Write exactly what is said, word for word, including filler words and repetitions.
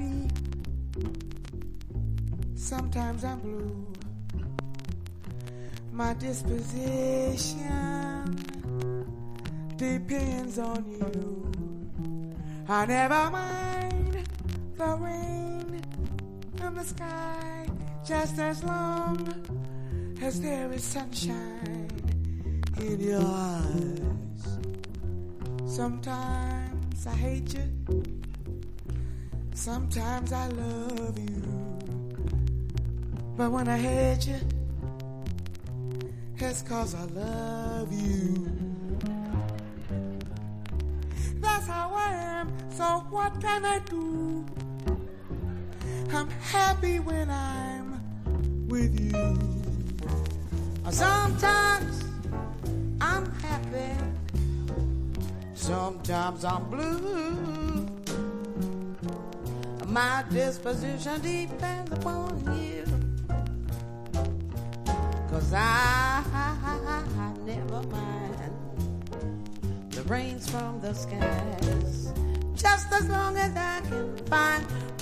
happy, sometimes I'm blue. My disposition depends on you. I never mind the rain in the sky, just as long as there is sunshine in your eyes. Sometimes I hate you, sometimes I love you, but when I hate you, it's 'cause I love you. That's how I am, so what can I do? I'm happy when I'm with you. Sometimes I'm happy, sometimes I'm blue. My disposition depends upon you, 'cause I, I, I, I never mind the rains from the skies, just as long as I can find